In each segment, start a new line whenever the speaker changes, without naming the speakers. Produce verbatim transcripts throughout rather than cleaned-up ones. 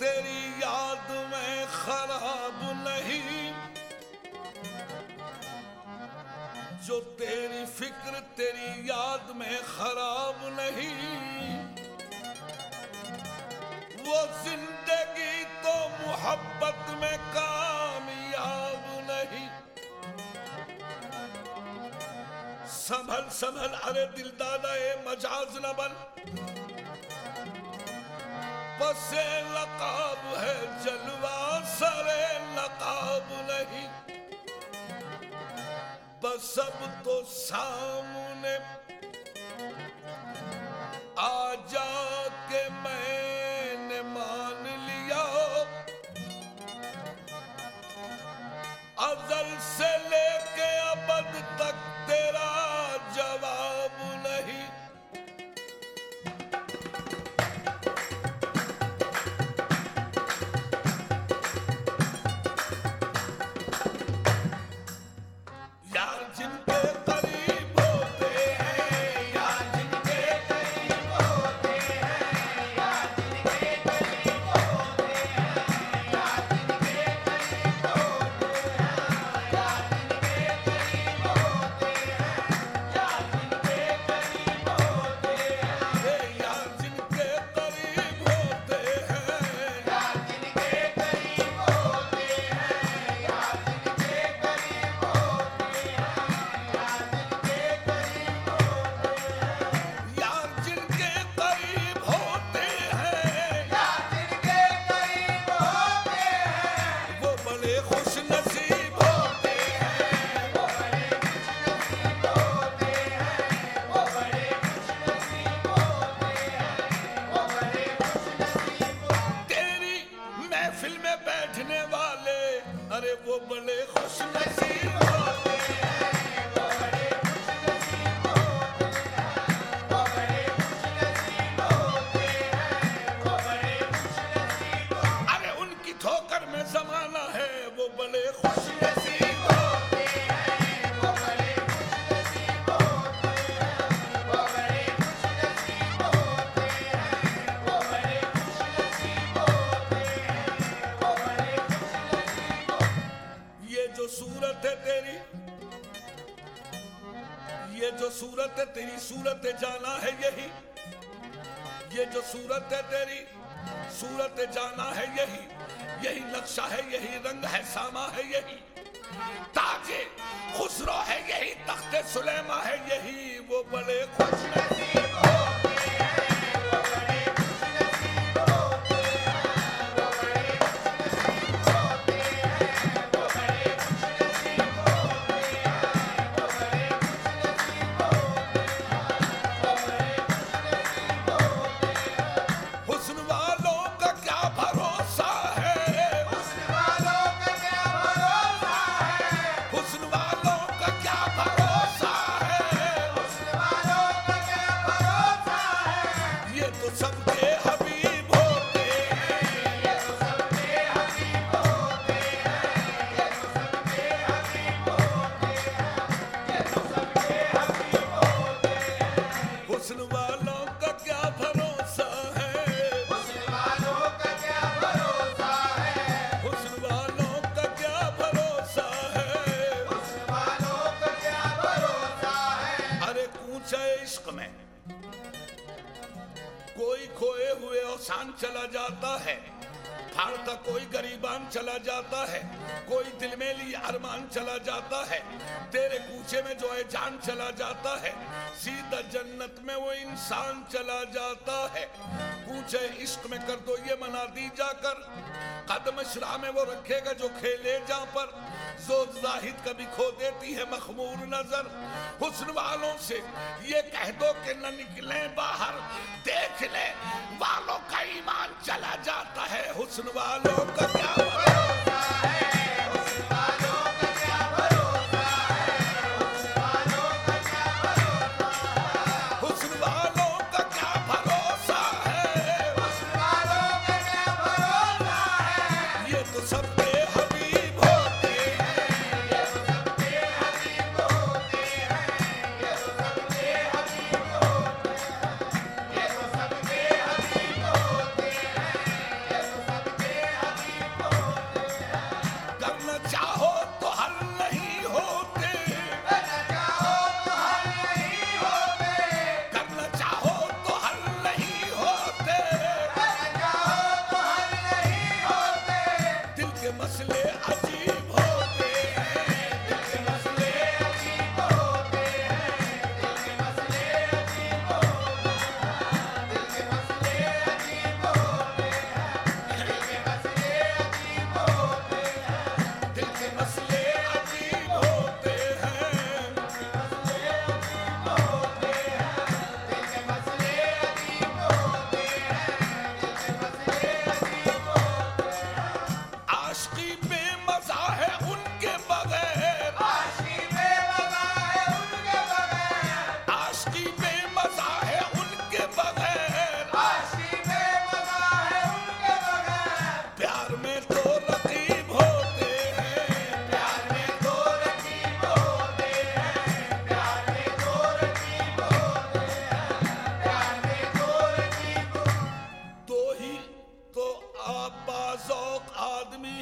तेरी याद में खराब नहीं, जो तेरी फिक्र तेरी याद में खराब नहीं। वो जिंदगी तो मोहब्बत में कामयाब नहीं। संभल संभल अरे दिल दादा ए मजाज न बन, बसे लकाब है जलवा सरे लकाब नहीं। बस अब तो सामने आ जा के मैंने मान लिया, अज़ल से लेके अबद तक तेरा जवाब नहीं। अरे वो बड़े खुश नसीब होते हैं, वो बड़े खुश नसीब होते हैं, वो बड़े खुश नसीब होते हैं, वो बड़े खुश नसीब। अरे उनकी ठोकर में जमाना है, वो बड़े खुश नसीब होते हैं, वो बड़े खुश नसीब होते हैं, वो बड़े खुश नसीब होते हैं, वो बड़े खुश नसीब होते हैं, वो बड़े खुश नसीब। ये जो सूरत है तेरी, ये जो सूरत है तेरी, सूरत जाना है यही। ये जो सूरत है तेरी, सूरत जाना है यही। यही नक्शा है, यही रंग है, सामा है यही। ताजे खुसरो है यही, तख्ते सुलेमा है यही। वो बड़े खुश नसीब होते हैं, वो बड़े खुश नसीब होते हैं, वो बड़े खुश नसीब होते हैं, वो बड़े खुश नसीब होते हैं, वो बड़े खुश नसीब होते हैं, वो बड़े खुश नसीब होते हैं। हुस्न वालों का क्या भरोसा है, हुस्न वालों का क्या भरोसा है, हुस्न वालों का क्या भरोसा है, हुस्न वालों का क्या भरोसा है। ये तो सबके हबीब होते हैं, ये तो सबके हबीब होते हैं, ये तो सबके हबीब होते हैं, ये तो सबके हबीब होते हैं। हुस्न वालों का क्या भरोसा है, हुस्न वालों का क्या भरोसा है, हुस्न वालों का क्या भरोसा है, हुस्न वालों का क्या भरोसा है। अरे कूचे इश्क में कोई खोए हुए औसान चला जाता है, फाड़ता कोई गरीबान चला जाता है, कोई दिल में ली अरमान चला जाता है। तेरे कूचे में जो है जान चला जाता है, सीधा जन्नत में वो इंसान चला जाता है। कूचे इश्क में कर दो ये मना दी जाकर, कदम शरा में वो रखेगा जो खेले जहां पर। जो जाहिद कभी खो देती है मखमूर नजर, हुस्न वालों से ये कह दो कि न निकले बाहर, देख ले वालों का ईमान चला जाता है। हुस्न वालों का क्या भरोसा है, हुस्न वालों का क्या भरोसा है, हुस्न वालों का क्या भरोसा है, हुस्न वालों का क्या भरोसा है, हुस्न वालों का क्या भरोसा है। ये तो सबके हबीब होते हैं, ये तो सबके हबीब होते हैं, ये तो सबके हबीब होते हैं, ये तो सबके हबीब होते हैं, ये तो सबके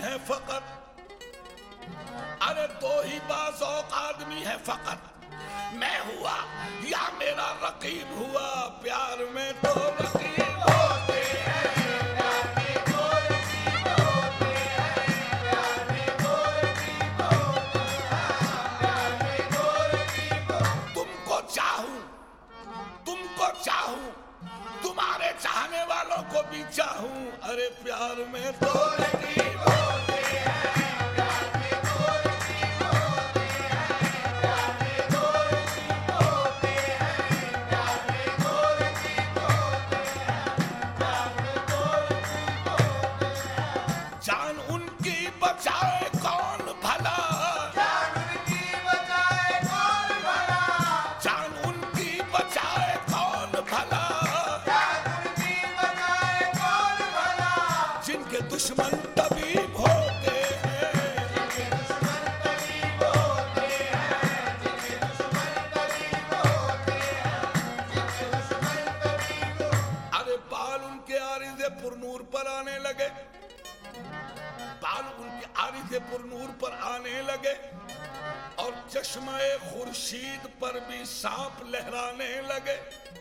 है फकत, अरे दो ही बाज़ौक़ आदमी है फकत, मैं हुआ या मेरा रकीब हुआ। प्यार में तो रकीब होते हैं, प्यार में तो रकीब होते हैं, प्यार में तो रकीब होते हैं, प्यार में तो रकीब। तुमको चाहूं, तुमको चाहूं, तुम्हारे चाहने वालों को भी चाहूं, अरे प्यार में तो रकीब होते हैं, प्यार में तो रकीब होते हैं, प्यार में तो रकीब होते हैं, प्यार में तो रकीब होते हैं, प्यार में तो रकीब होते हैं। जान उनकी बचाए कौन भला, जान उनकी बचाए कौन भला, जान उनकी बचाए कौन भला, जान उनकी बचाए कौन भला। जिनके दुश्मन तबीब होते हैं, जिनके दुश्मन तबीब होते हैं, जिनके दुश्मन तबीब होते हैं, जिनके दुश्मन तबीब। अरे बाल उनके आरिज़े पुरनूर पर आने लगे, बाल उनके आरिज़े पुरनूर पर आने लगे और चश्मे खुर्शीद पर भी सांप लहराने लगे।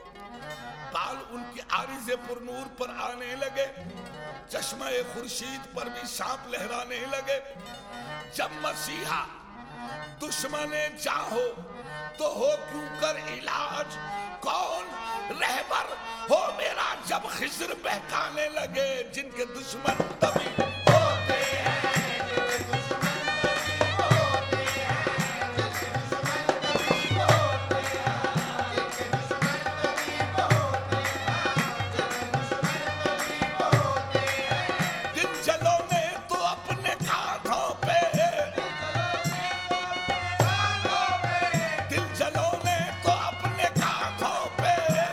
बाल उनके आरिज़े पुरनूर पर आने लगे, चश्मे खुर्शीद पर भी सांप लहराने लगे। जब मसीहा दुश्मने चाहो तो हो क्यों कर इलाज, कौन रहबर हो मेरा जब खिज़र बहकाने लगे। जिनके दुश्मन तभी होते हैं, जिनके दुश्मन तभी होते हैं, जिनके दुश्मन तभी होते हैं, जिनके दुश्मन तभी होते हैं, जिनके दुश्मन तभी होते हैं। दिन जलोने तो अपने कांधों पे, दिल जलोने तो अपने कांधों पे,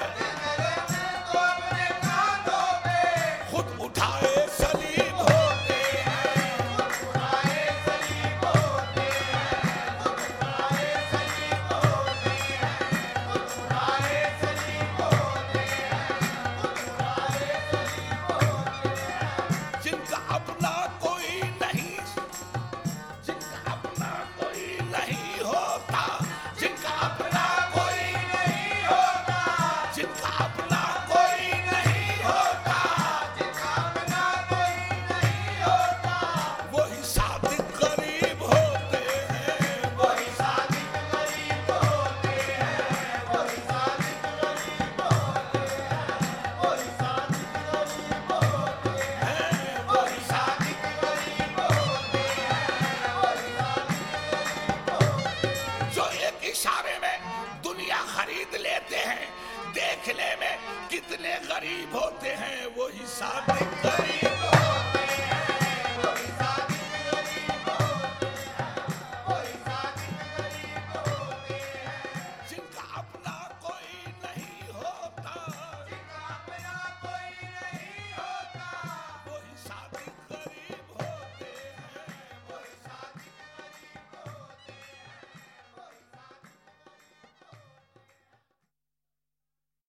खुद उठाए सलीब होते हैं, खुद उठाए सलीब होते हैं, खुद उठाए सलीब होते हैं, खुद उठाए सलीब होते हैं, खुद उठाए सलीब होते हैं। जिनका अपना कोई नहीं, जिनका अपना कोई नहीं होता, जिनका अपना कोई नहीं होता, जिनका अपना कोई नहीं होता, जिनका अपना कोई नहीं होता, वही सादिक गरीब होते हैं, वही सादिक गरीब होते हैं, वही सादिक गरीब होते हैं, वही सादिक गरीब होते हैं, वही सादिक गरीब होते हैं, वही सादिक गरीब होते हैं। जो एक इशारे में दुनिया खरीद लेते हैं, देखने में कितने गरीब होते हैं, वही सादिक गरीब